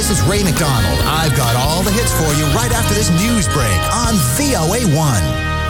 This is Ray McDonald. I've got all the hits for you right after this news break on VOA1.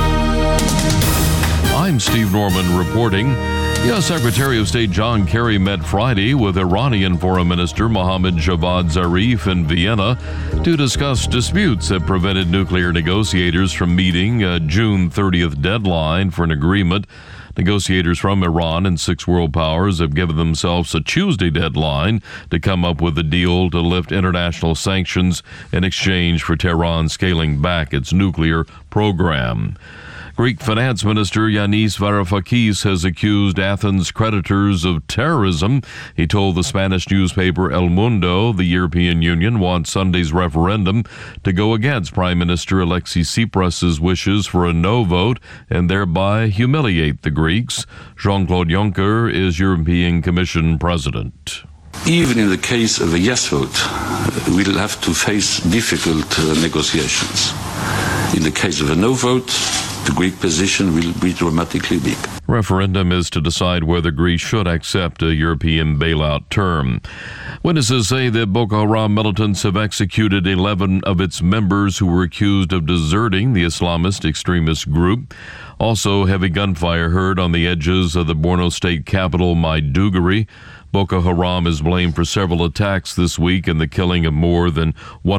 I'm Steve Norman reporting. U.S. Secretary of State John Kerry met Friday with Iranian Foreign Minister Mohammad Javad Zarif in Vienna to discuss disputes that prevented nuclear negotiators from meeting a June 30th deadline for an agreement. Negotiators from Iran and 6 world powers have given themselves a Tuesday deadline to come up with a deal to lift international sanctions in exchange for Tehran scaling back its nuclear program. Greek Finance Minister Yanis Varoufakis has accused Athens' creditors of terrorism. He told the Spanish newspaper El Mundo the European Union wants Sunday's referendum to go against Prime Minister Alexis Tsipras' wishes for a no vote and thereby humiliate the Greeks. Jean-Claude Juncker is European Commission President. Even in the case of a yes vote, we'll have to face difficult negotiations. In the case of a no vote, the Greek position will be dramatically weak. Referendum is to decide whether Greece should accept a European bailout term. Witnesses say that Boko Haram militants have executed 11 of its members who were accused of deserting the Islamist extremist group. Also, heavy gunfire heard on the edges of the Borno state capital, Maiduguri. Boko Haram is blamed for several attacks this week and the killing of more than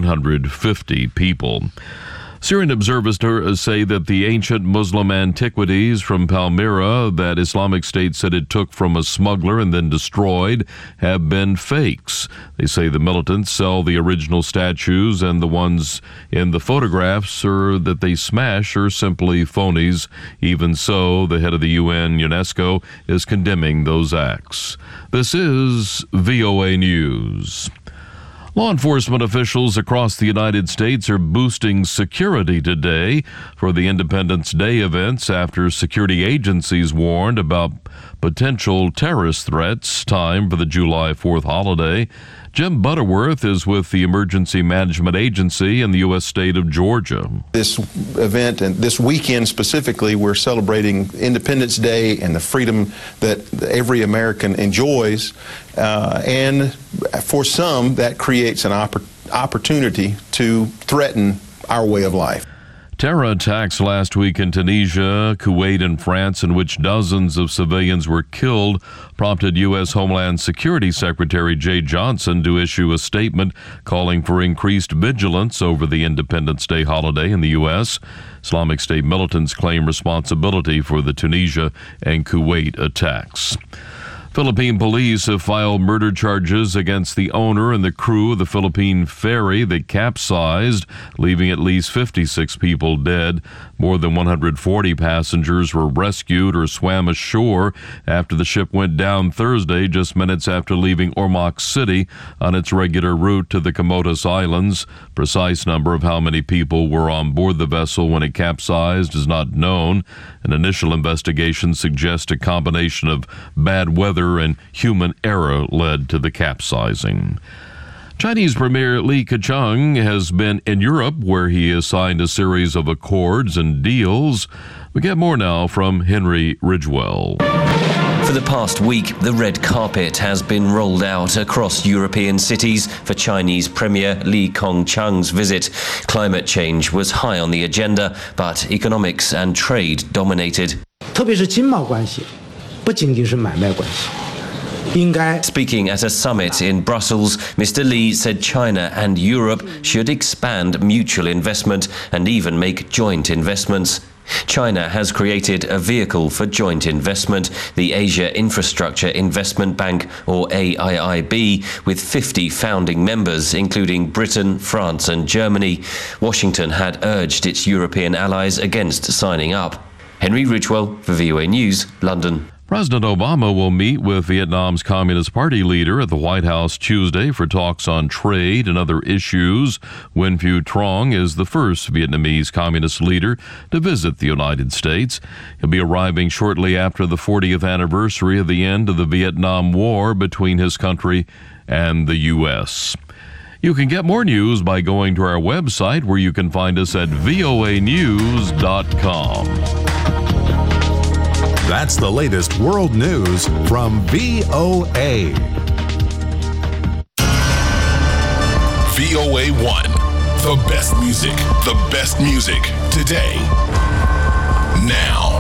150 people. Syrian observers say that the ancient Muslim antiquities from Palmyra that Islamic State said it took from a smuggler and then destroyed have been fakes. They say the militants sell the original statues and the ones in the photographs that they smash are simply phonies. Even so, the head of the UN UNESCO is condemning those acts. This is VOA News. Law enforcement officials across the United States are boosting security today for the Independence Day events after security agencies warned about potential terrorist threats. Time for the July 4th holiday. Jim Butterworth is with the Emergency Management Agency in the U.S. state of Georgia. This event and this weekend specifically, we're celebrating Independence Day and the freedom that every American enjoys. And for some, that creates an opportunity to threaten our way of life. Terror attacks last week in Tunisia, Kuwait, and France, in which dozens of civilians were killed, prompted U.S. Homeland Security Secretary Jay Johnson to issue a statement calling for increased vigilance over the Independence Day holiday in the U.S. Islamic State militants claim responsibility for the Tunisia and Kuwait attacks. Philippine police have filed murder charges against the owner and the crew of the Philippine ferry that capsized, leaving at least 56 people dead. More than 140 passengers were rescued or swam ashore after the ship went down Thursday, just minutes after leaving Ormoc City on its regular route to the Camotes Islands. Precise number of how many people were on board the vessel when it capsized is not known. An initial investigation suggests a combination of bad weather and human error led to the capsizing. Chinese Premier Li Keqiang has been in Europe, where he has signed a series of accords and deals. We get more now from Henry Ridgewell. For the past week, the red carpet has been rolled out across European cities for Chinese Premier Li Keqiang's visit. Climate change was high on the agenda, but economics and trade dominated. 特别是经贸关系，不仅仅是买卖关系。 Speaking at a summit in Brussels, Mr. Li said China and Europe should expand mutual investment and even make joint investments. China has created a vehicle for joint investment, the Asia Infrastructure Investment Bank, or AIIB, with 50 founding members, including Britain, France and Germany. Washington had urged its European allies against signing up. Henry Ridgewell for VOA News, London. President Obama will meet with Vietnam's Communist Party leader at the White House Tuesday for talks on trade and other issues. Nguyen Phu Trong is the first Vietnamese communist leader to visit the United States. He'll be arriving shortly after the 40th anniversary of the end of the Vietnam War between his country and the U.S. You can get more news by going to our website, where you can find us at voanews.com. That's the latest world news from VOA. VOA1. The best music. The best music. Today. Now.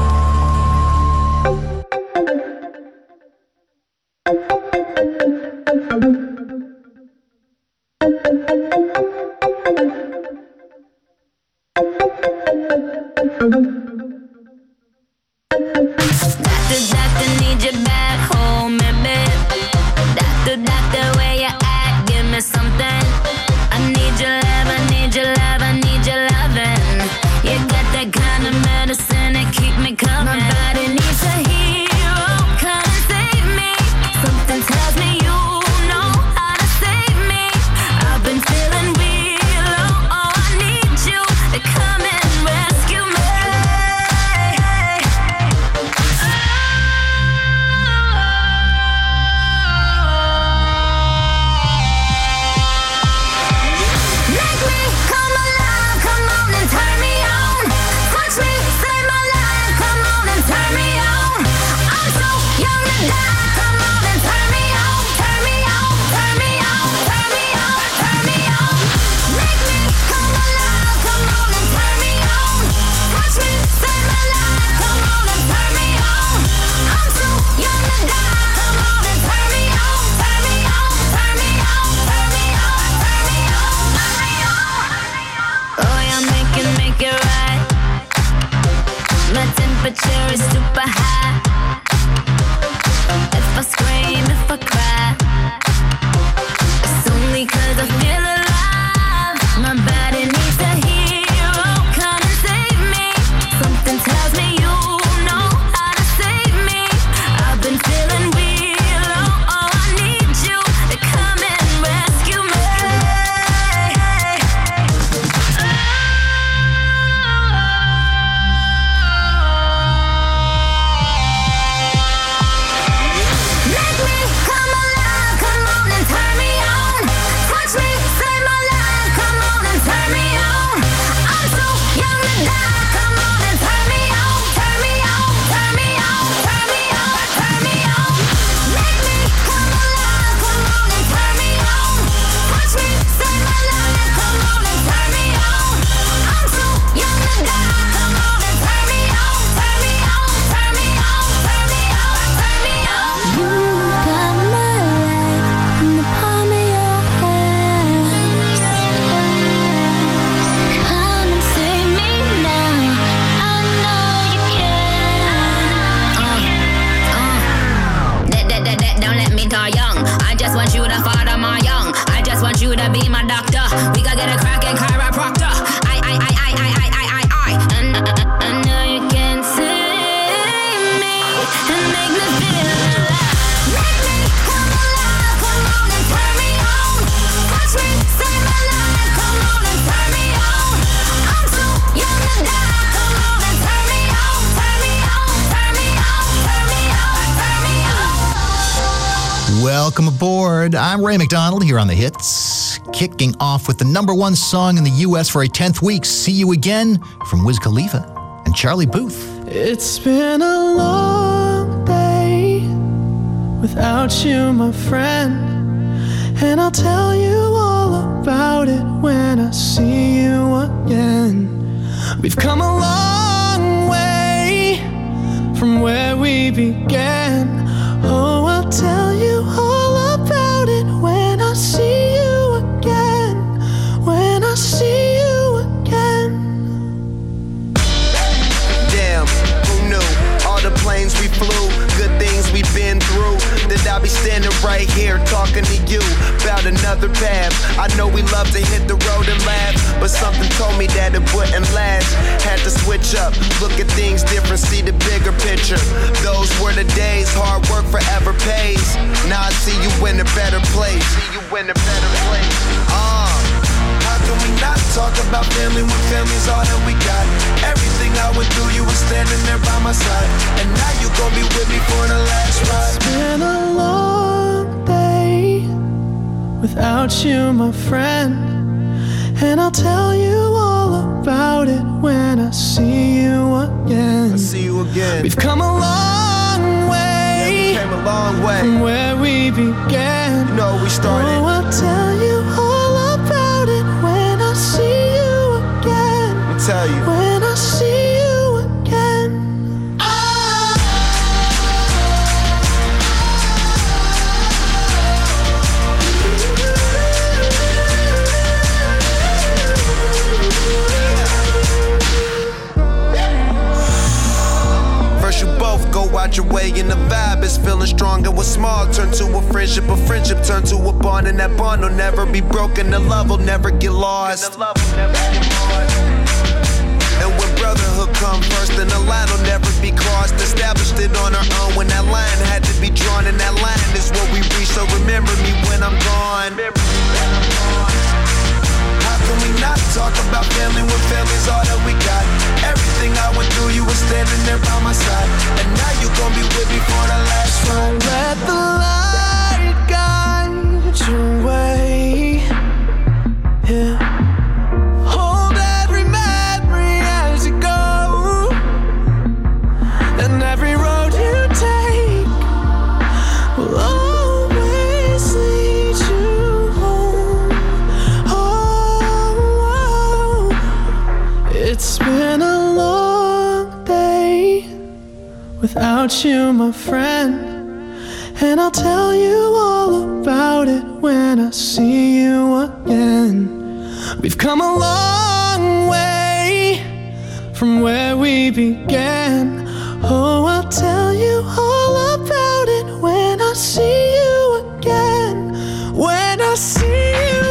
Doctor, need you back home, baby. Doctor, where you at? Give me something. I need your love, I need your love, I need your loving. You got that kind of medicine that keep me coming. My body needs a hero, come and save me. Something tells me you know how to save me. I've been feeling real low, oh, I need you to come and rescue me. Temperature is super high. If I scream, if I cry, it's only 'cause I feel alive. My body needs a hero, come and save me. Something tells me you know how to save me. I've been feeling real low, oh, I need you to come and rescue me. To be my doctor, we gotta get a crackin' chiropractor. I know you can save me and make me feel alive. Make me come alive, come on and turn me on. Touch me, save my life, come on and turn me on. I'm so young to die, come on and turn me on, turn me on, turn me on, turn me on, turn me on. Welcome aboard. I'm Ray McDonald here on The Hits. Kicking off with the #1 song in the U.S. for a 10th week, See You Again, from Wiz Khalifa and Charlie Puth. It's been a long day without you, my friend, and I'll tell you all about it when I see you again. We've come a long way from where we began. Oh, I'll tell you all about it when I see you again, when I see you again. Damn, who knew? All the planes we flew, good things we've been through, that I'll be standing right here talking to you about another path. I know we love to hit the road and laugh, but something told me that it wouldn't last. Had to switch up, look at things different, see the bigger picture. Those were the days, hard work forever pays. Now I see you in a better place. See you in a better place. How can we not talk about family when family's all that we got? Everything I went through, you were standing there by my side, and now you gon' be with me for the last ride. It's been a long day without you, my friend, and I'll tell you all about it when I see you again. I see you again. We've come a long way, yeah, we came a long way from where we began. You know we started. Oh, I'll tell you all about is feeling strong, and what's small turn to a friendship turn to a bond, and that bond will never be broken. The love will never get lost. And when brotherhood come first, then the line will never be crossed. Established it on our own when that line had to be drawn, and that line is what we reach. So remember me when I'm gone. How can we not talk about family when family's all that we got? Everything I went through, you were standing there by my side, and now you gon' be with me for the last ride. Let the light guide your way. Yeah. Hold every memory as you go, and every road you take will always lead you home. Oh, it's been a long day without you, my friend, and I'll tell you all about it when I see you again. We've come a long way from where we began. Oh, I'll tell you all about it when I see you again. When I see you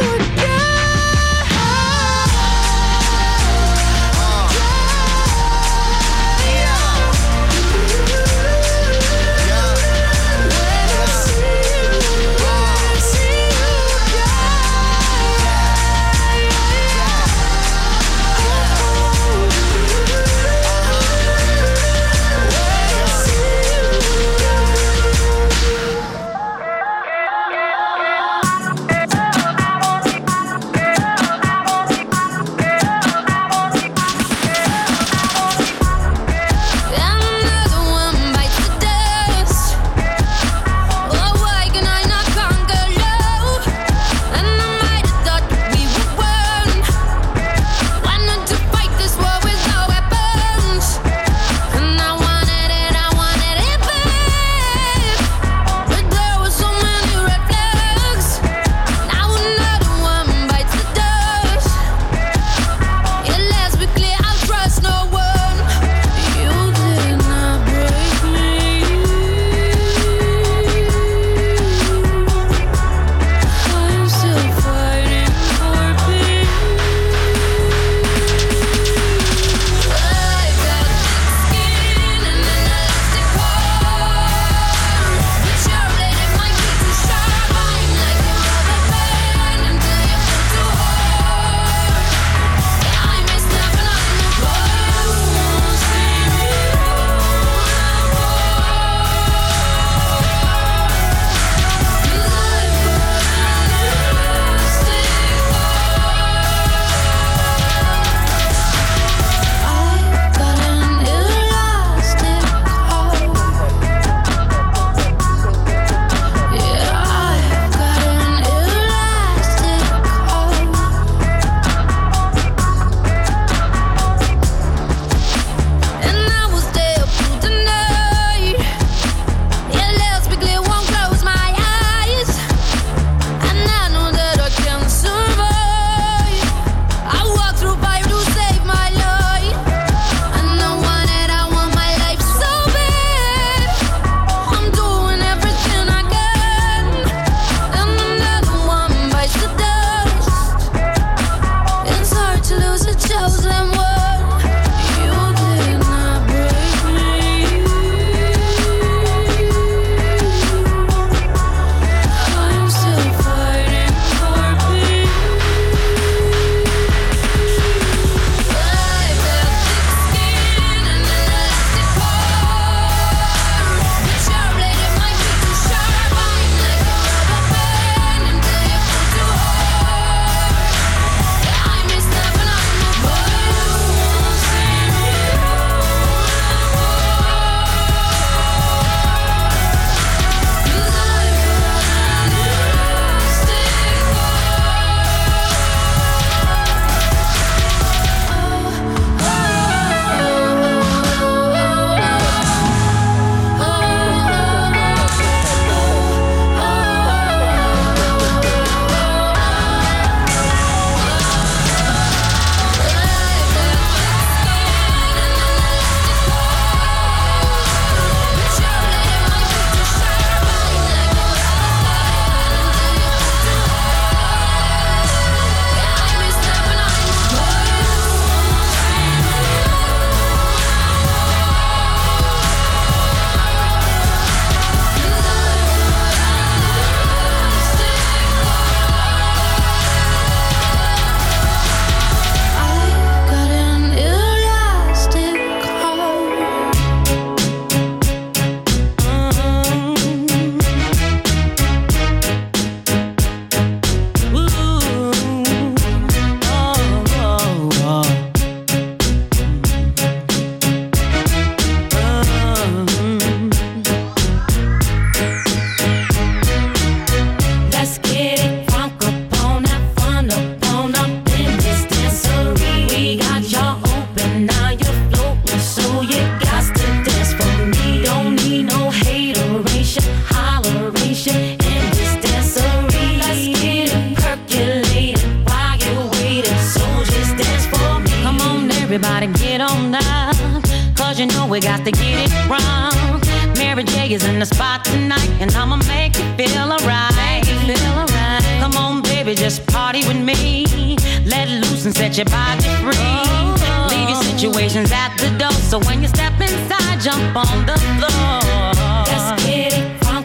Everybody get on up, cause you know we got to get it wrong. Mary J is in the spot tonight, and I'ma make you feel alright. Come on, baby, just party with me. Let loose and set your body free. Leave your situations at the door, so when you step inside, jump on the floor. Let's get it crunk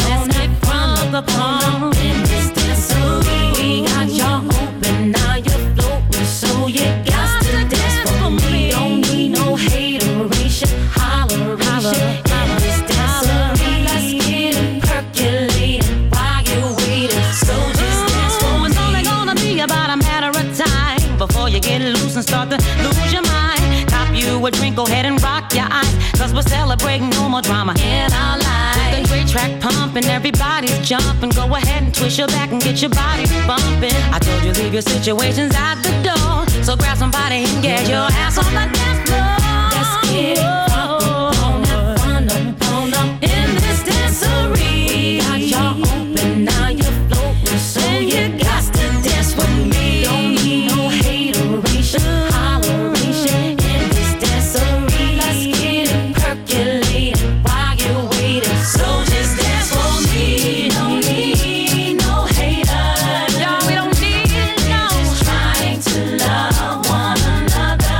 up in this dancery. We got y'all open, now you're floating, so you got to dance for me. Don't need no hateration, holleration in this dancery. Let's get it percolating while you're waiting, so just dance for me. It's only gonna be about a matter of time before you get loose and start to lose your mind. Cop you a drink, go ahead and rock your eyes, cause we're celebrating no more drama in our lives. With the great track pumping, everybody's jumping. Go ahead and twist your back and get your body bumping. I told you leave your situations at the door, so grab somebody and get your ass on the dance floor. Let's get it fun up in this dancery. Got y'all open, now you're floating, so you got to dance with me. Don't need no hateration, holleration in this dancery. Let's get it percolating while you're waiting, so just dance for me. Don't need no haters, no, we don't need no. Just trying to love one another.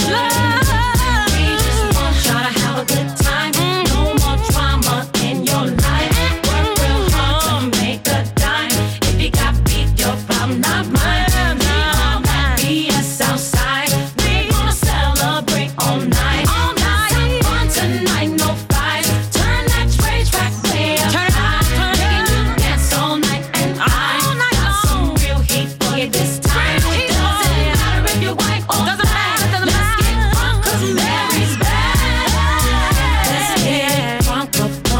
We just want y'all to have a good time. No more drama in your life. Work real hard to make a dime. If you got beef, your problem, not mine. We all got BS outside. We gonna celebrate all night. Have fun tonight, no fights. Turn that track way up high. Making you dance all night, and I got some real heat for you this time. Doesn't matter if you're white or black. Let's get drunk, cause Mary's back. Let's get drunk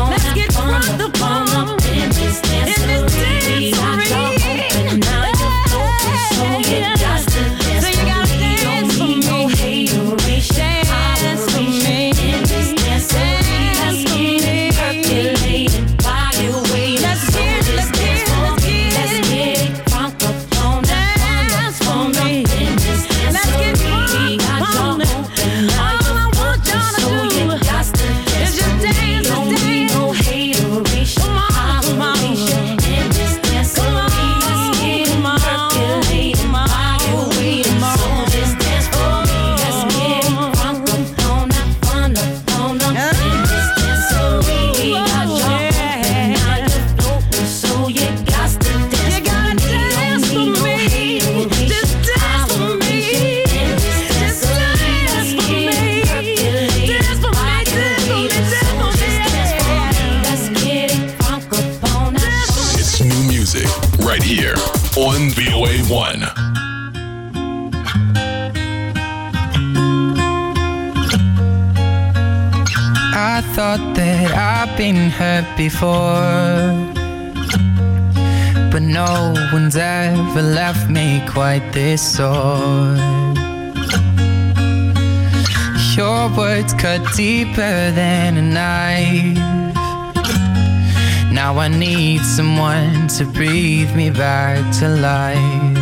up in this dancery. Got y'all open, now you're floating, so you got to dance for me. Don't need no hateration, holleration in this dancery. Let's get it percolating while you're waiting, so just dance for me. Let's get it crunk up on in this dancery. Got y'all open, now you're floating, so you got to dance for me. Don't need no hateration, holleration in this dancery. Let's get it percolating while you're waiting, so just dance for me. Let's get it crunk up on in this dancery. Got y'all open, now you're floating, so you got to dance for me. Don't need no hateration, holleration in this dancery. Let's get it percolating while you're waiting, so just dance for me. Let's get it crunk up on It's new music right here on VOA1. I thought that I've been hurt before, but no one's ever left me quite this sore. Your words cut deeper than a knife. Now I need someone to breathe me back to life.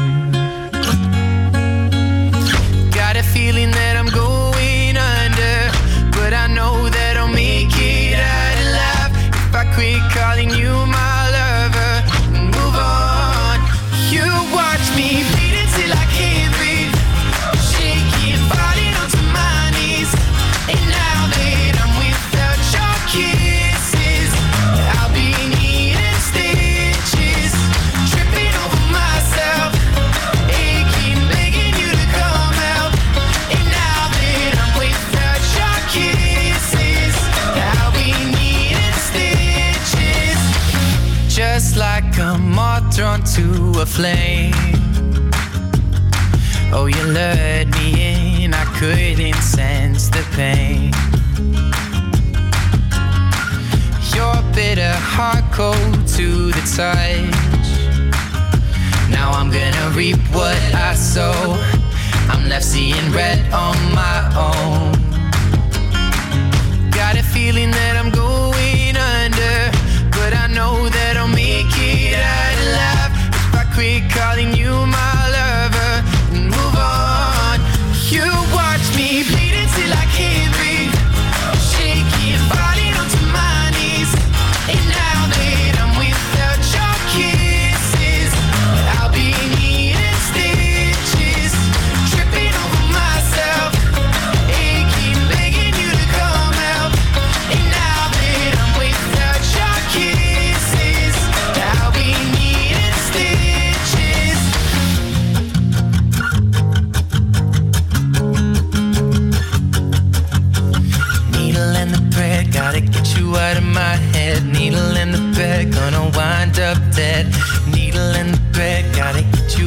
Got a feeling that I'm going under, but I know that I'll make it out alive if I quit calling you my lover and move on. You watch me bleed until I can't breathe, shaking, falling onto my knees. And now that I'm without your kisses, I'll be needing stitches, tripping over myself, aching, begging you to come out. And now that I'm without your kisses, I'll be needing stitches. Just like a moth drawn to a flame. Oh, you lured me in, I couldn't sense the pain. Your bitter heart cold to the touch. Now I'm gonna reap what I sow. I'm left seeing red on my own. Got a feeling that I'm going under, but I know that I'll make it out alive if I quit calling you my lover and move on. You watch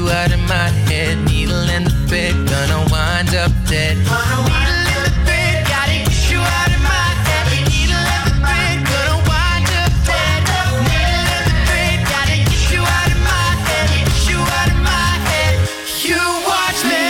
you out of my head. Needle in the bed, gonna wind up dead. Needle in the bed, gotta get you out of my head. Needle in the bed, gonna wind up dead. Needle in the bed, gotta get you out of my head. Get you out of my head. You watch me.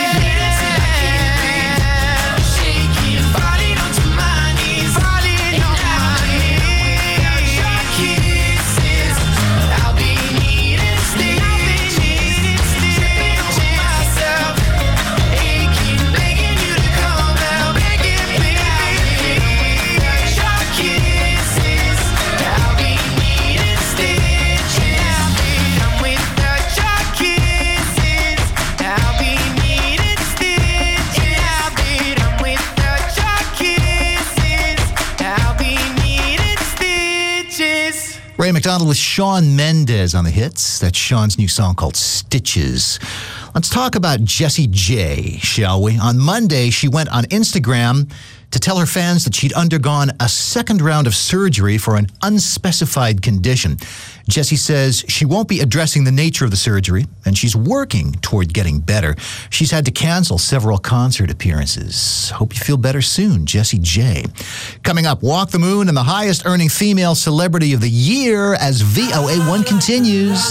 Shaking, falling onto my knees, falling on my knees. Your kisses, I'll be needing stitches, tripping over myself, aching, begging you to come out, begging, begging. Your kisses, I'll be needing stitches. I'm without your kisses, I'll be needing stitches. I'm without your kisses, I'll be needing stitches. Ray McDonald with Shawn Mendes on the hits. That's Shawn's new song called Stitches. Let's talk about Jessie J, shall we? On Monday, she went on Instagram to tell her fans that she'd undergone a second round of surgery for an unspecified condition. Jessie says she won't be addressing the nature of the surgery, and she's working toward getting better. She's had to cancel several concert appearances. Hope you feel better soon, Jessie J. Coming up, Walk the Moon and the highest earning female celebrity of the year as VOA1 continues.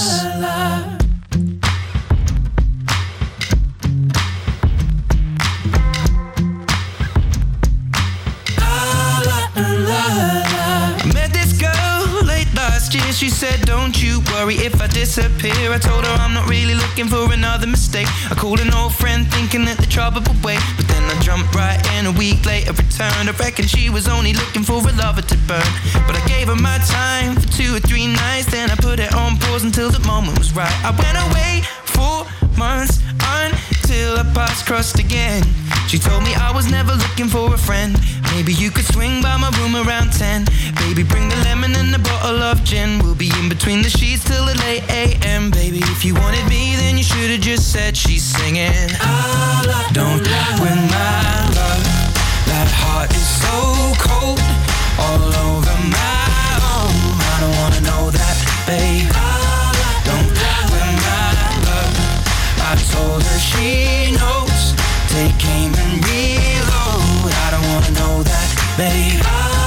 Met this girl late last year. She said, don't you worry if I disappear. I told her I'm not really looking for another mistake. I called an old friend thinking that the trouble would wait, but then I jumped right in. A week later returned. I reckon she was only looking for a lover to burn, but I gave her my time for 2 or 3 nights. Then I put it on pause until the moment was right. I went away 4 months until our paths crossed again. She told me I was never looking for a friend. Maybe you could swing by my room around 10. Baby, bring the lemon and a bottle of gin. We'll be in between the sheets till the late AM. Baby, if you wanted me, then you should have just said she's singing. Don't win my love. That heart is so cold, all over my own. I don't wanna know that, babe. Don't win my love. I told her she knows. Take aim and reload. I don't wanna know that, babe.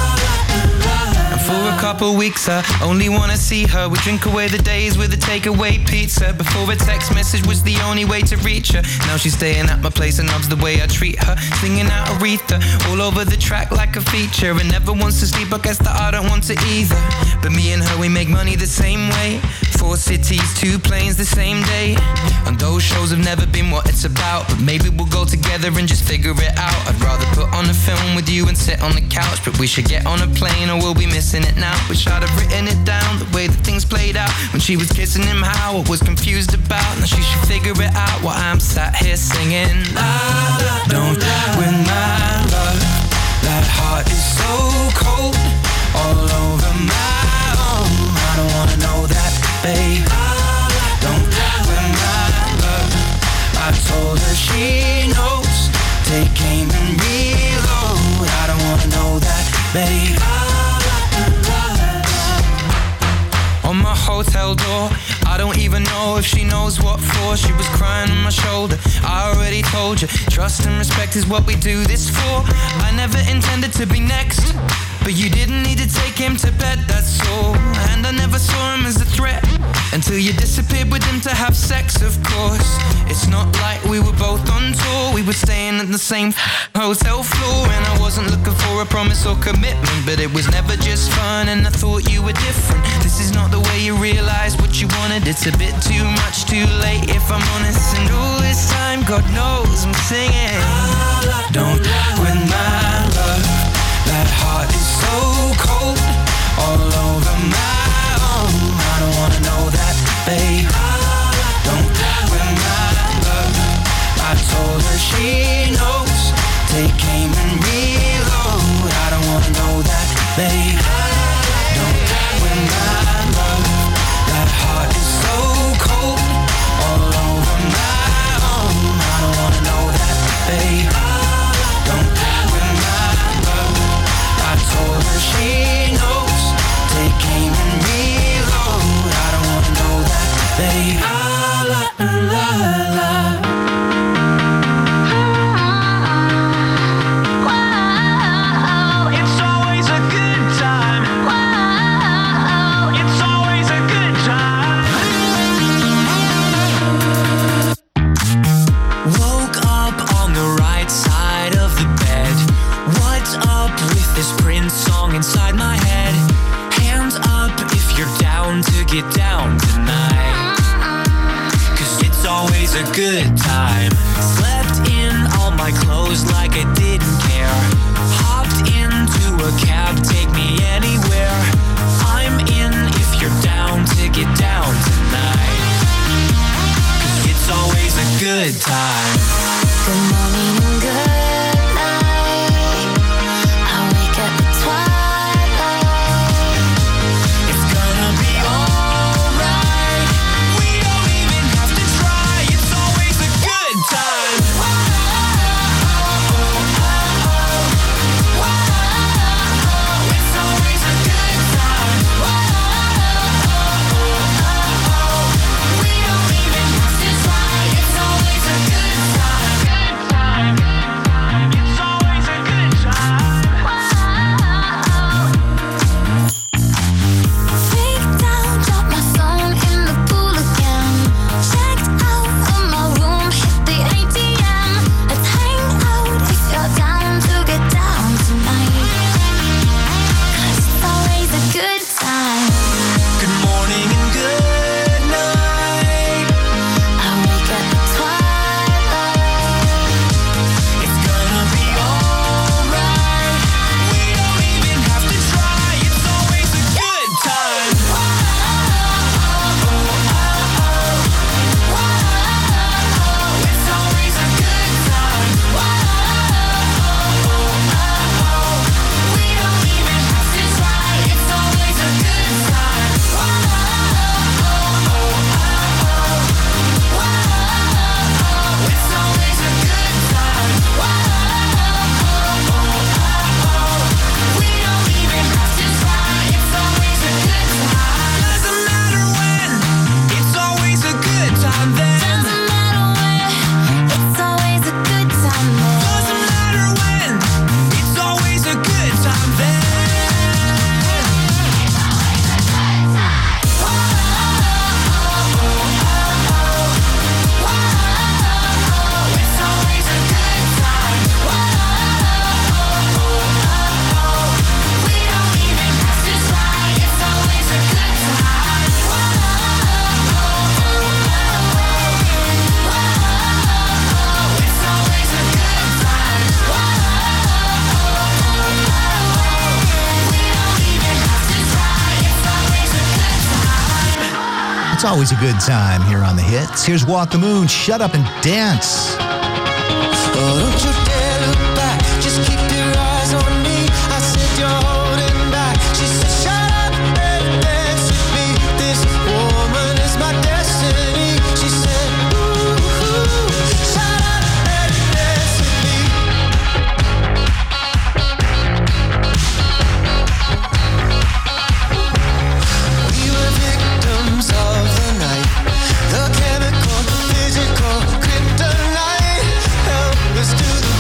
And for a couple weeks I only wanna see her. We drink away the days with a takeaway pizza. Before a text message was the only way to reach her. Now she's staying at my place and loves the way I treat her. Singing out Aretha all over the track like a feature. And never wants to sleep, I guess that I don't want to either. But me and her, we make money the same way. 4 cities, 2 planes the same day. And those shows have never been what it's about, but maybe we'll go together and just figure it out. I'd rather put on a film with you and sit on the couch, but we should get on a plane or we'll be missing it now. Wish I'd have written it down, the way that things played out. When she was kissing him, how I was confused about. Now she should figure it out while I'm sat here singing. Don't win my love. That heart is so cold, all over my own. I don't wanna know that, babe. Don't win my love. I told her she knows. Take aim and reload. I don't wanna know that, babe. On my hotel door, I don't even know if she knows what for. She was crying on my shoulder. I already told you, trust and respect is what we do this for. I never intended to be next, but you didn't need to take him to bed, that's all. And I never saw him as a threat until you disappeared with him to have sex, of course. It's not like we were both on tour. We were staying at the same hotel floor. And I wasn't looking for a promise or commitment, but it was never just fun and I thought you were different. This is not the way you realize what you wanted. It's a bit too much, too late if I'm honest. And all this time, God knows I'm singing. Don't win my love. That heart is so cold, all over my own. I don't wanna know that, babe. Don't win my love. I told her she knows. Take aim and reload. I don't wanna know that, babe. Don't win my love. That heart is so cold, all over my own. I don't wanna know that, babe. Don't win my love. I told her she knows. Take aim and reload. I don't wanna know that, babe. always a good time. Slept in all my clothes like I didn't care. Hopped into a cab, take me anywhere. I'm in if you're down to get down tonight. 'Cause it's always a good time. Good morning and good night. I wake up at twilight. It's gonna be alright. We don't even have to try. It's always a good time. It's always a good time. We don't even have to try. It's always a good time. It's always a good time. Freaked out, dropped my phone in the pool again. Checked out of my room, hit the ATM. Let's hang out if you're down to get down tonight. 'Cause it's always a good time. Good morning and good night. I wake up at twilight. It's gonna be alright. We don't even have to try. It's always a good time. It's always a good time. We don't even have to try. It's always a good time. It's always a good time. We don't even have to try. It's always a good time. Doesn't matter when. It's always a good time then. Doesn't matter when, it's always a good time then. Doesn't matter when. It's always a good time then. It's always a good time. We don't even have to try. It's always a good time. It's always a good time. We don't even have to try. It's always a good time. It's always a good time here on the hits. Here's Walk the Moon, Shut Up and Dance. Oh, don't you dare look back. Just keep your eyes on me. I said you're holding back. She said, shut up and dance with me. This woman is my destiny. She said, ooh, shut up and dance with me. We were victims of the night. The chemical, physical, kryptonite. Helpless to the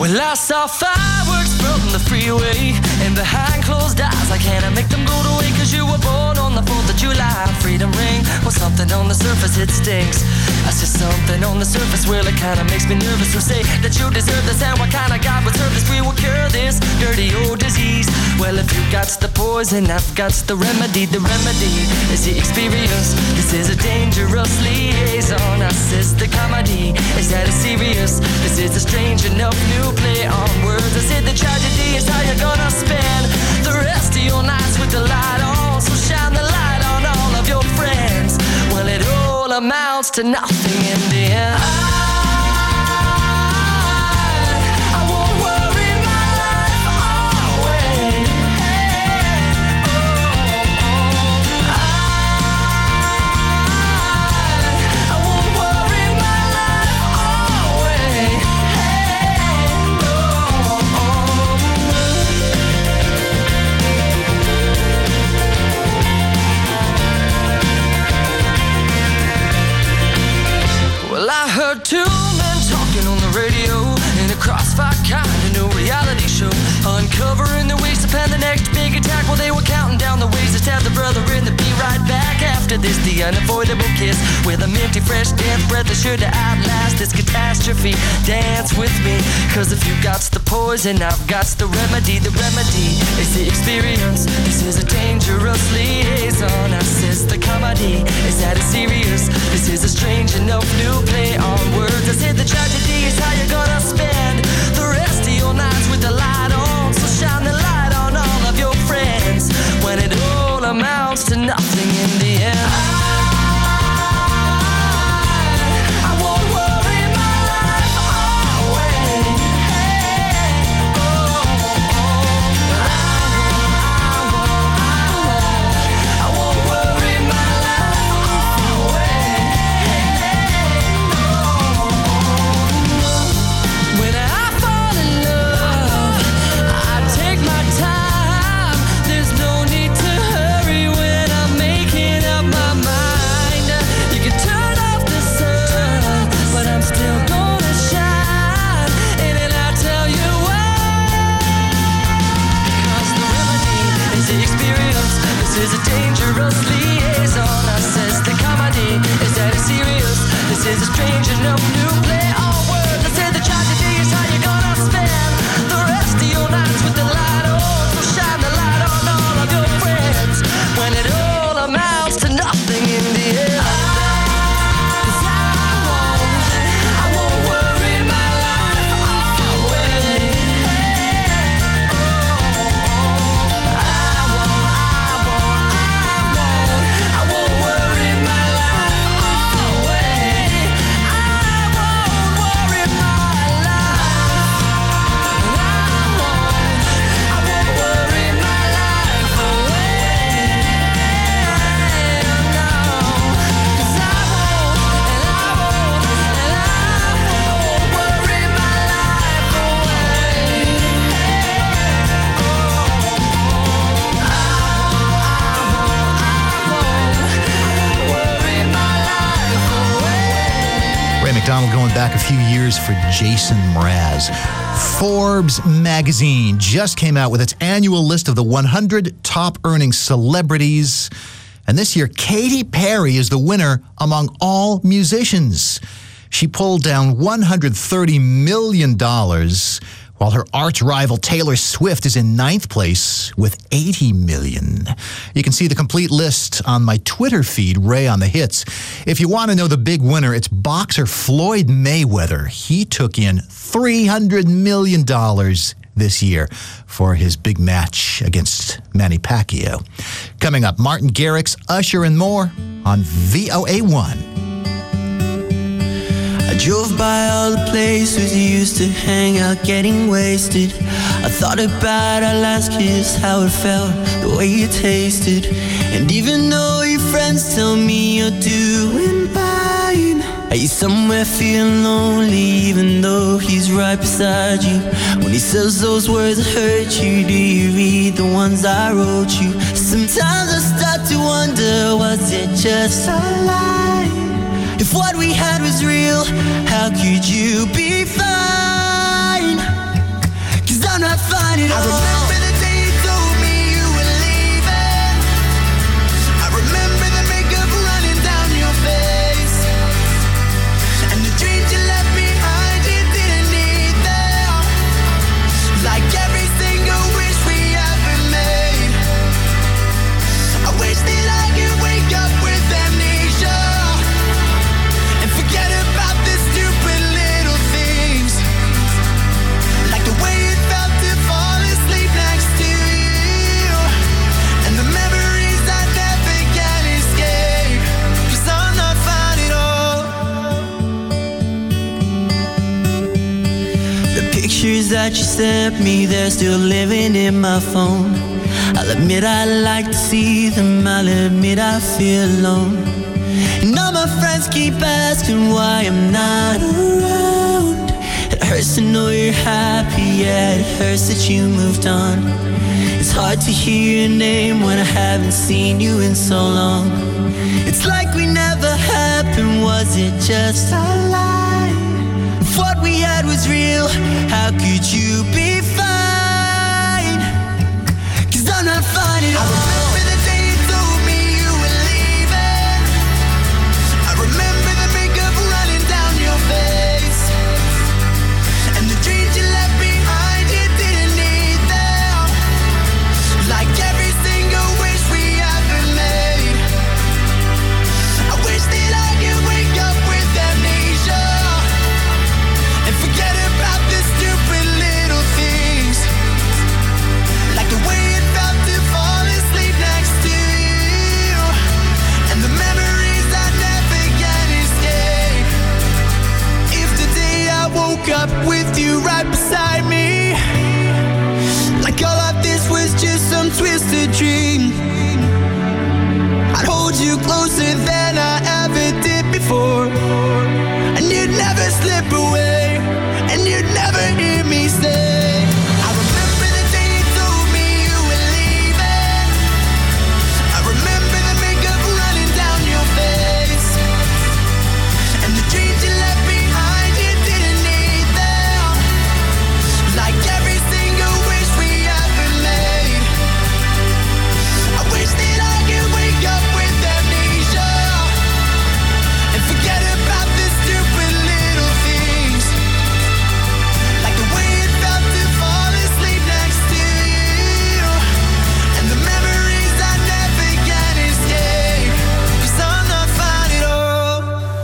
Well, I saw fireworks from the freeway, and behind closed eyes I can't make them go away. Cause you were born on the 4th of July. Freedom ring, well, something on the surface, it stinks. I see something on the surface, well, it kinda makes me nervous. To say that you deserve this, and what kind of God would serve this? We will cure this dirty old disease. Well, if you got the poison, I've got the remedy. The remedy is the experience. This is a dangerous liaison. I says the comedy, is that it's serious? This is a strange enough new play on words. I said the tragedy is how you're gonna spend the rest of your nights with the light on. So shine the light on all of your friends. Well, it all amounts to nothing in the end. I won't worry my life away. I won't worry my life away. Well, I heard two men talking on the radio in a crossfire kind of new reality show, uncovering the ways to plan the next big attack. Well, they were counting down the ways to stab the brother and to be right back after this. The unavoidable kiss with a minty fresh death breath is sure to outlast this catastrophe. Dance with me, cause if you got the poison, I've got the remedy. The remedy is the experience. This is a dangerous liaison. I says the comedy, is that it's serious? This is a strange enough new play on words. I said the tragedy is how you're gonna spend the rest of your nights with the light on. So shine the light on all of your friends when it all amounts to nothing in the end. I won't worry my life away. I won't worry my life away. When I fall in love, I take my time. There's no need to hurry when I'm making up my mind. You can turn off the sun, but I'm still gonna shine. And then I'll tell you why. Cause the remedy is the experience. This is a dangerous liaison. I says the comedy, is that it's serious? This is a strange enough new play on words. I said the tragedy is how you're gonna spend the rest of your nights with the light on. So shine the light on all of your friends when it all amounts to nothing in the end. 'Cause I won't worry my life away. I won't worry my life away. I won't worry my life. I won't worry my life away. No, 'cause I won't worry my life away. Ray McDonald going back a few years for Jason Mraz. Forbes magazine just came out with its annual list of the 100 top earning celebrities. And this year, Katy Perry is the winner among all musicians. She pulled down $130 million, while her arch rival Taylor Swift is in 9th place with $80 million. You can see the complete list on my Twitter feed, Ray on the Hits. If you want to know the big winner, it's boxer Floyd Mayweather. He took in $300 million this year for his big match against Manny Pacquiao. Coming up, Martin Garrix, Usher, and more on VOA1. I drove by all the places you used to hang out getting wasted. I thought about our last kiss, how it felt, the way it tasted. And even though your friends tell me you're doing fine, are you somewhere feeling lonely even though he's right beside you? When he says those words that hurt you, do you read the ones I wrote you? Sometimes I start to wonder, was it just a lie? If what we had was real, how could you be fine? I'm not fine at all. I remember the day you told me you were leaving. I remember the makeup running down your face, and the dreams you left behind you didn't need them. Like every single wish we ever made. I wish that I could wake up with amnesia and forget about the stupid little things, like the way it felt to fall asleep next to you, and the memories I never can escape, 'cause I'm not fine at all. The pictures that you sent me, they're still living in my phone. I'll admit I like to see them, I'll admit I feel alone. And all my friends keep asking why I'm not around. It hurts to know you're happy, yeah, it hurts that you moved on. It's hard to hear your name when I haven't seen you in so long. It's like we never happened, was it just a lie? If what we had was real, how could you be fine? 'Cause I'm not fine at all. I remember the day you told me you were leaving. I remember the makeup running down your face, and the dreams you left behind you didn't need them. Like every single wish we ever made. I wish that I could wake up with amnesia and forget about the stupid little things, like the way it felt to fall asleep next to you, and the memories I never can escape. If today I woke up with you right beside me, like all of this was just some twisted dream, I'd hold you closer than I ever did before, and you'd never slip away, and you'd never hear me say, I remember the day you told me you were leaving. I remember the makeup running down your face, and the dreams you left behind you didn't need them. Like every single wish we ever made. I wish that I could wake up with amnesia and forget about the stupid little things, like the way it felt to fall asleep next to you, and the memories I never can escape, 'cause I'm not fine at all.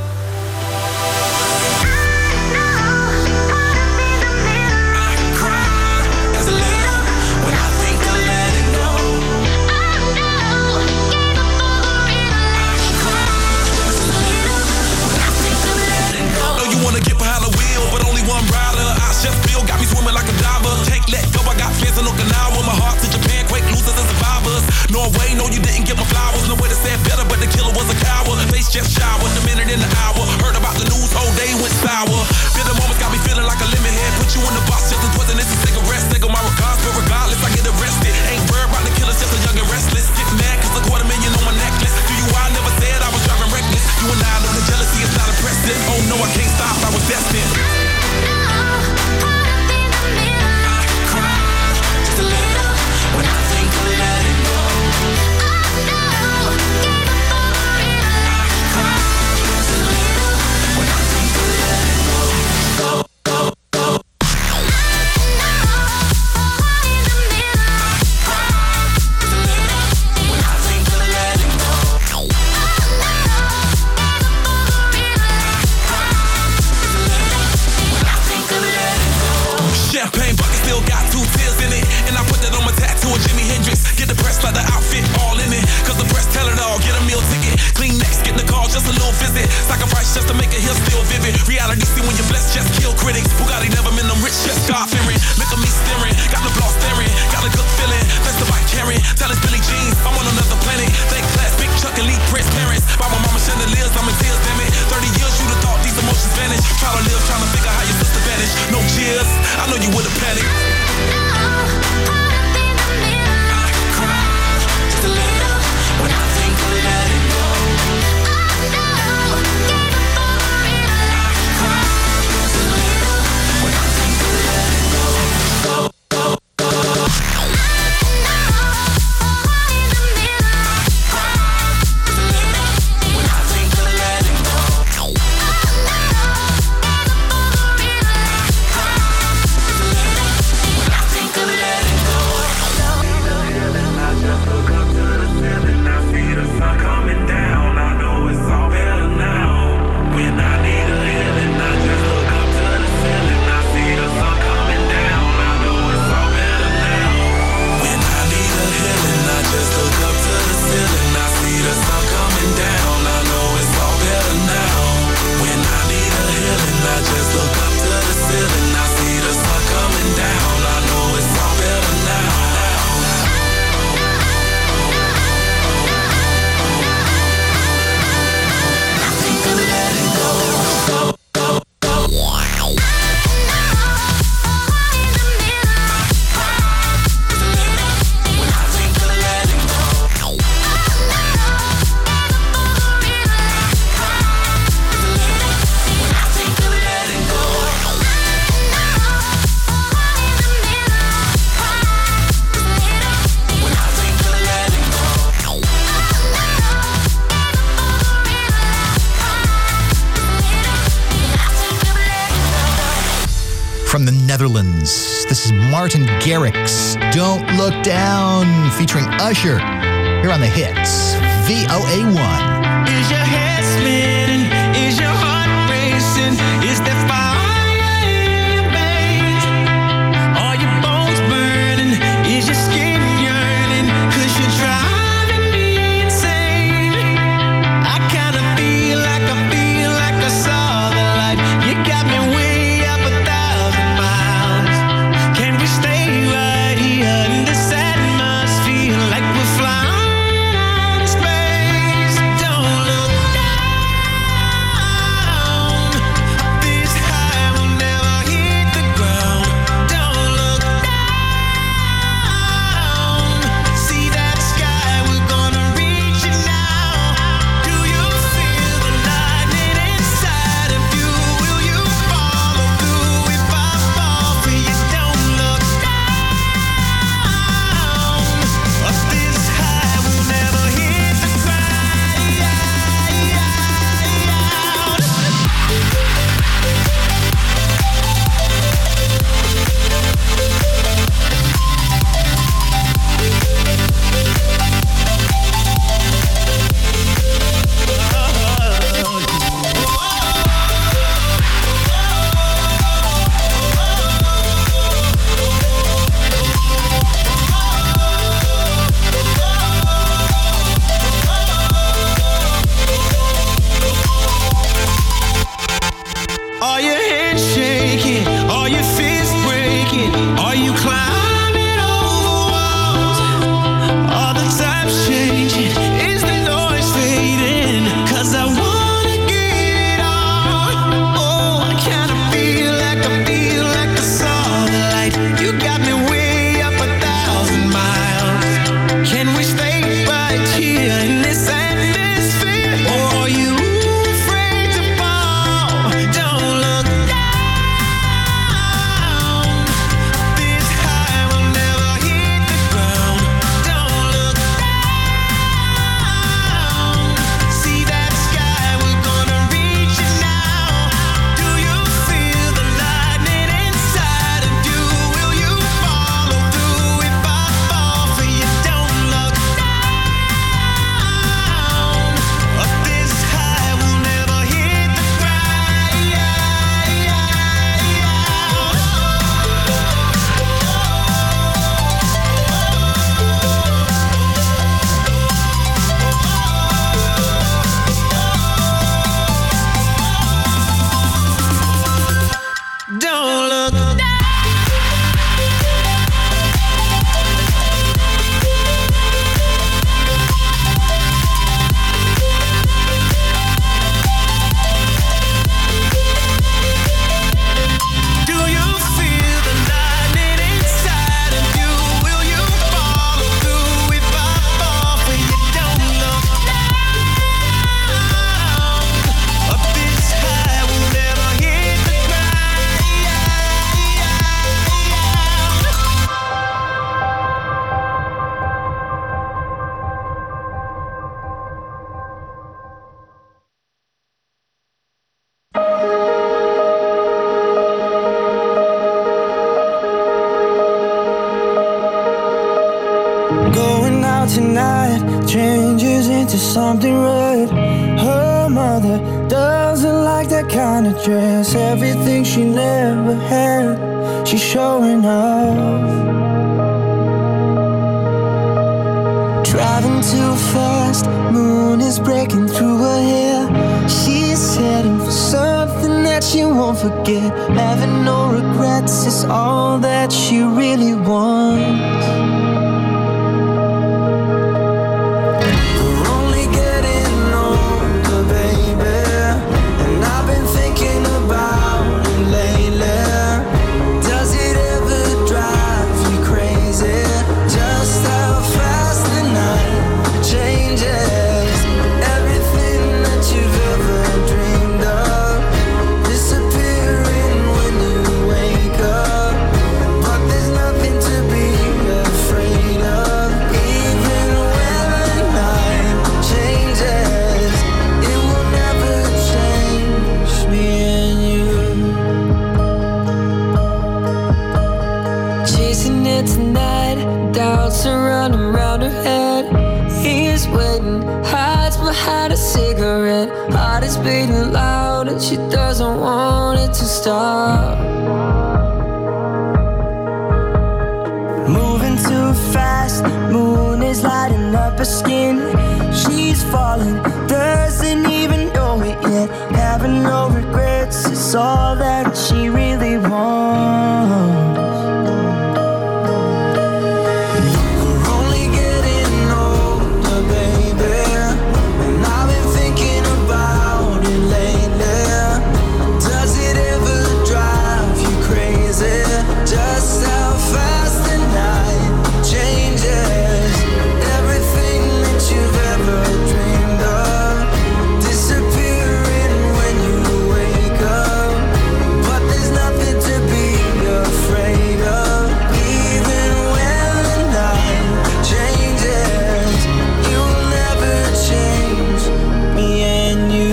Know you wanna get behind the wheel, but only one rider. I chef Bill got me swimming like a diver. Can't let go, I got fans in Okinawa. My heart to Japan, quake losers and survivors. Norway, no you didn't get my flowers. No way to say it better, but the killer was a coward. Face just showered, the minute in the hour. Heard about the news, whole day went sour. Bitter moments got me feeling like a lemon head. Put you in the box, just as poison, it's a cigarette. Take on my regards, but regardless, I get arrested. Ain't worried about the killers, just a young and restless. Get mad, cause $250,000 on my necklace. Do you I never said I was driving reckless. You and I know the jealousy is not impressive. Oh no, I can't stop, I was destined. Just a little when I think of letting go. Just a little when I think of letting go. Go, go, go. Just a little when I think of letting go. Champagne bucket still got 2 tears in it, and I put that on my tattoo of Jimi Hendrix. Get the press like the outfit all in it, cause the press tell it all. Get a meal ticket, clean next, get the call, just a little visit. Sacrifice just to make it here still vivid. Reality see when you're blessed, just kill critics. Bugatti never been them rich, just God fearing. Look at me staring, got the block staring, got a good feeling. That's the bike carrying, tell it's Billie Jean, I'm on another planet. Thank class, big Chuck and Lee Prince parents. By my mama chandeliers, I'm in tears, damn it. 30 years you'd have thought these emotions vanish. Try to live, trying to figure how your sister vanished. No cheers, I know you would've panicked. Just a little when I think of letting go. Just a little when I think of letting go. Go, go. from the Netherlands. This is Martin Garrix, Don't Look Down, featuring Usher, here on the hits, VOA1. Is your head spinning? Is your heart racing? Is there fire in your veins? Are your bones burning? Is your skin yearning? 'Cause you're driving me insane. I kinda feel like I saw the light. You got me way up 1,000 miles. Can we stay right here in this atmosphere like we're flying out in space? Don't look down. This high will never hit the ground. Don't look down. See that sky, we're gonna reach it now. Do you feel the lightning inside of you? Will you follow through if I fall for you? Don't look down. This high will never hit the ground. Are your hands shaking? Are your fists breaking? Are you climbing over walls? Are the times changing? Is the noise fading? 'Cause I wanna get it all. Oh, I kinda feel like I saw the light. You got me way up 1,000 miles. Can we stay right here in this atmosphere? Or are you afraid to fall? Don't look down. This high will never hit the ground. Don't look down. See that sky, we're gonna reach it now. Do you feel the lightning inside of you? Will you follow through if I fall for you? Don't look down. This high will never hit the ground. Don't look Do you feel the lightning inside of you? Will you follow through if I fall for you? Don't look down. This high will never hit the Going out tonight changes into something red. Her mother doesn't like that kind of dress. Everything she never had, she's showing off. Driving too fast, moon is breaking through her hair. She's heading for something that she won't forget. Having no regrets is all that she really wants. We're only getting older, baby, and I've been thinking about it lately. Does it ever drive you crazy? Just how fast the night changes. Everything that you've ever dreamed of disappearing when you wake up. But there's nothing to be afraid bleeding loud and she doesn't want it to stop. Moving too fast, moon is lighting up her skin. She's falling, doesn't even know it yet. Having no regrets, it's all that she really wants. We're only getting older, baby, and I've been thinking about it lately. Does it ever drive you crazy? Just how fast the night changes. Everything that you've ever dreamed of disappearing when you wake up. But there's nothing to be afraid of. Even when the night changes, you will never change me and you.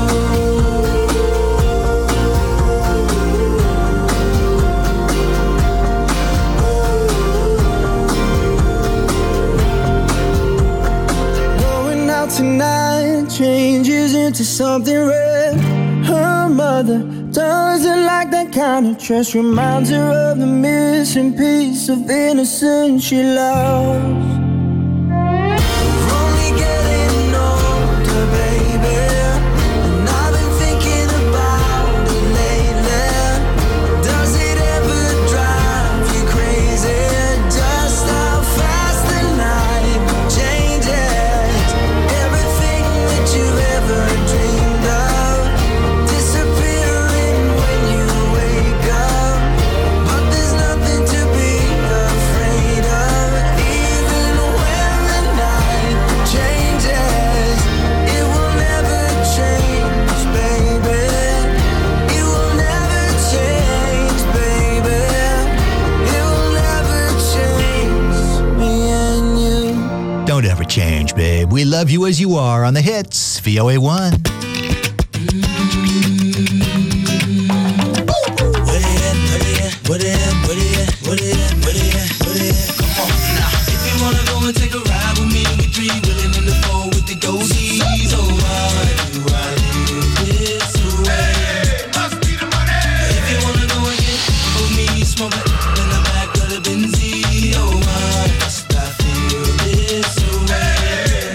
Going out tonight changes into something red. Her mother doesn't like that kind of dress. Reminds her of the missing piece of innocence she lost. We're only getting older, baby, and I've been thinking about it lately. Does it ever drive you crazy? Just how fast the night changes. Everything that you've ever dreamed of disappearing when you wake up. But there's nothing to be afraid of. Even when the night changes, it will never change, baby. It will never change, baby. It will never change me and you. Don't ever change, babe. We love you as you are on the hits, VOA1. Come on now. If you wanna go and take a ride with me, we three willing in the four with the goldies. Oh, why do I live this way? If you wanna go and get with me, smoke it in the back of the Benz. Oh, why must I feel this way?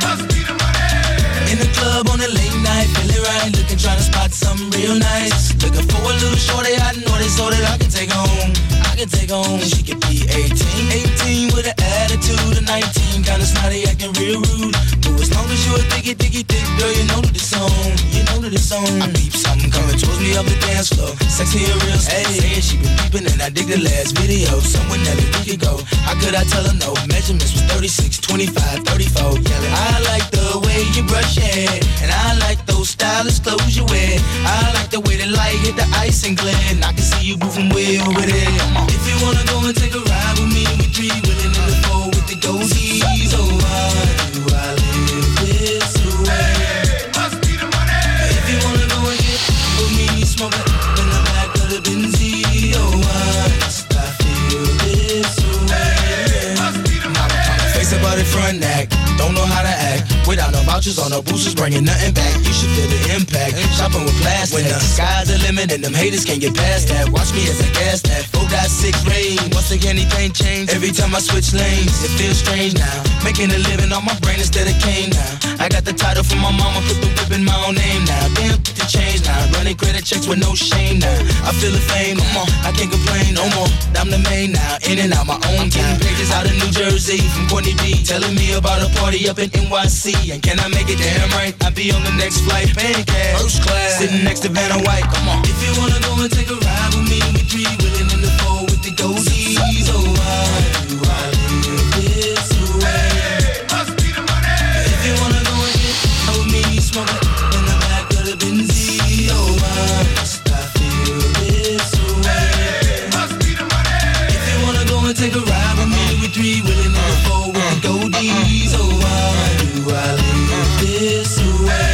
In the club on a late night, feeling right, looking, trying to spot something real nice. Looking for a little shorty, I know this so that I can take home. She could be 18 with an attitude of 19, kinda snotty, acting real rude. But as long as you a diggy, thick, girl, you know that it's on. I peep something coming towards me up the dance floor. Sexy and real slow. Hey, she been peeping and I dig the last video. Someone that we could go. How could I tell her no? Measurements was 36, 25, 34. Yelling, I like the way you brush your hair, and I like those stylish clothes you wear. I like the way the light hit the ice and glare, and I can see you moving way over there. If you wanna go and take a ride with me, we three willing in the four with the goldies. Oh, why do I live this way? If you wanna go and get with me, smoke it in the back of the Benz. Oh, why must I feel this way? Face about the front neck, don't know how to act. Without no vouchers or no boosters, bringing nothing back. You should feel the impact. Shopping with plastic. When the sky's the limit and them haters can't get past that. Watch me as I gas that. 4.6 rain. Once again, anything change. Every time I switch lanes, it feels strange now. Making a living on my brain instead of cane now. I got the title from my mama, put the whip in my own name now. Damn, the change now. Running credit checks with no shame now. I feel the fame, come on, I can't complain no more. I'm the main now, in and out my own time. Pages out of New Jersey from Courtney B, telling me about a party up in NYC. And can I make it damn right? I'll be on the next flight, paying cash, first class, sitting next to Vanna White. Come on. If you wanna go and take a ride with me, we three willing in the four with the goldies. Oh, why do I live this way? If you wanna go and get with me, smoke it in the back of the Benz. Oh, why must I feel this way? If you wanna go and take a ride with me, we three willing in the four with the goldies. Oh, why do I live this way?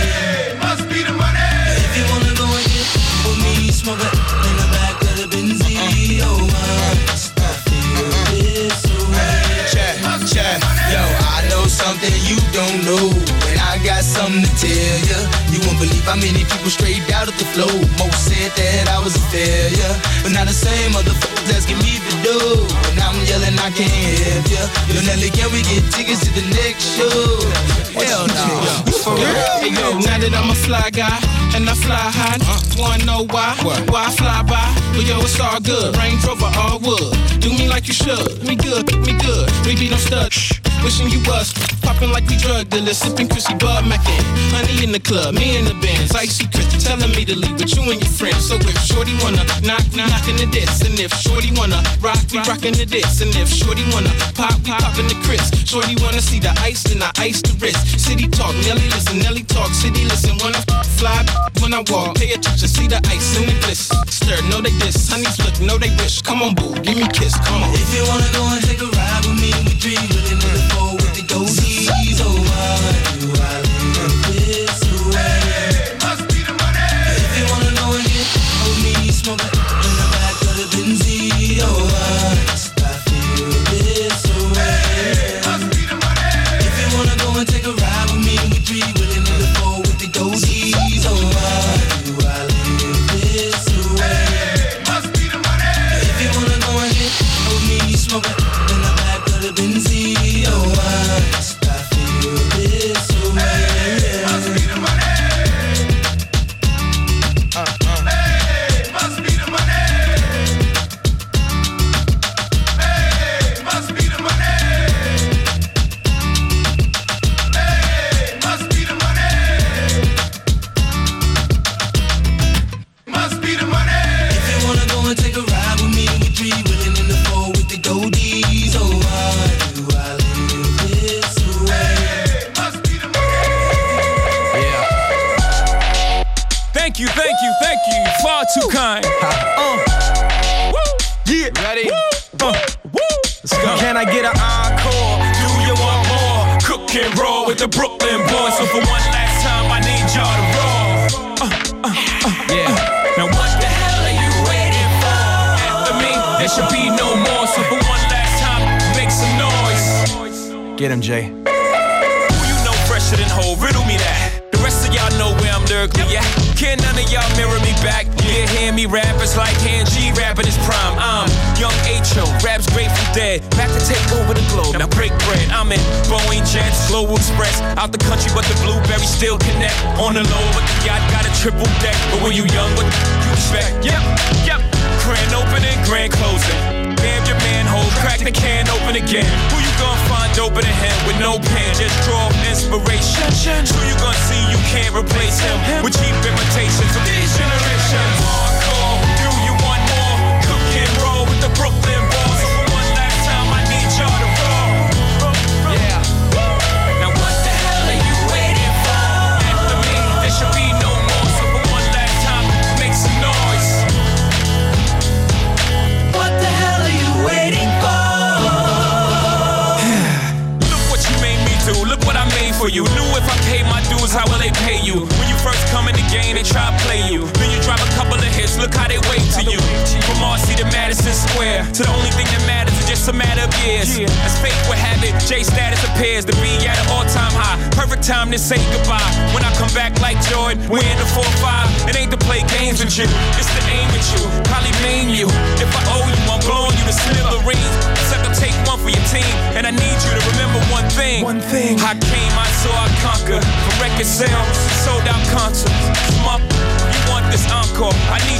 If you wanna go and get with me, smoke it in the back of the Benz. Oh, why must I feel this way? Check, yo, I know something you don't know, and I got something to tell ya. You won't believe by many people straight out of the flow. Most said that I was a failure, but now the same motherfuckers asking me to do. And I'm yelling, I can't help ya. Yo, Nelly, can we get tickets to the next show? Hell no. For real? Hey, yo, now that I'm a fly guy and I fly high, wanna know why? Why I fly by? Well, yo, it's all good. Range Rover, all wood. Do me like you should. Me good, me good. Baby, don't stud. Wishing you was popping like we drug dealers, sipping Chrissy Bud Mackin. Honey in the club, me in the bands, icy Chris telling me to leave with you and your friends. So if Shorty wanna knockin' the diss, and if Shorty wanna rock, we rockin' the diss, and if Shorty wanna pop, we poppin' the Chris. Shorty wanna see the ice, then I ice the wrist. City talk, Nelly listen, Nelly talk, city listen. When I fly, when I walk, pay attention, see the ice in the bliss. Stir, know they diss, honeys look, know they wish. Come on, boo, give me a kiss, come on. If you wanna go and take a ride with me, we three willing to the four with the goatees. Oh, why do I live this way? Must be the money. If you wanna go and get hold me, smoke it in the back of the Benzie. Oh, why must I feel this way? Must be the money. If you wanna go and take a ride with me, we three willing to the four with the goatees. Oh, why do I live this way? Must be the money. If you wanna go and get hold me, smoke it in the back of the Benzie. Oh, why must I feel this way? Must be the money. Hey, must be the money. Hey, must be the money. Hey, must be the money. Must be the money. If you wanna go and take a ride with me, we three willing in the four with the goldies. Oh, why do I live this way? Must be the money. Yeah. Thank you, thank you, thank you. Far too kind. Woo. Yeah. Ready? Let's go. Can I get an encore? Do you want more? Cook and roll with the Brooklyn boys. So for one last time, I need y'all to roll. Yeah. Now what the hell are you waiting for? After me, there should be no more. So for one last time, make some noise. Get him, Jay. Who you know fresher than whole? Riddle me that. The rest of y'all know where I'm lyrically at. Can none of y'all mirror me back? Yeah, hear me rap, it's like Han G rapping his prime. I'm Young H.O., raps Grateful Dead. Back to take over the globe, now break bread. I'm in Boeing Jets, Global Express. Out the country, but the blueberries still connect. On the low, but the yacht got a triple deck. But when you young, what you expect? Yep. Grand opening, grand closing. Damn your manhole, crack the can open again. Who you gonna find open a him with no pen? Just draw inspiration. Who you gonna see you can't replace him with cheap imitations of these generations? Hardcore, do you want more? Cook and roll with the Brooklyn boys. So for one last time, I need y'all to roll. Yeah. Now what the hell are you waiting for? After me, there should be no more. So for one last time, make some noise. What the hell are you waiting for? Look what you made me do. Look what I made for you. Knew if I paid my dues, how will they pay you? When you first come in the game, they try to play you. Then you drop a couple of hits, look how they wait to you. From Marcy to Madison Square, to the only thing that matters is just a matter of years. As fate would have it, J status appears to be at an all-time high. Perfect time to say goodbye. When I come back like Jordan, we're in the 4-5. It ain't to play games with you, it's to aim at you. Probably maim you. If I owe you, I'm blowing you to smithereens. Sucker, take one for your team, and I need you to remember one thing. I came, I saw, I conquered. From record sales, sold out concerts. You want this encore? I need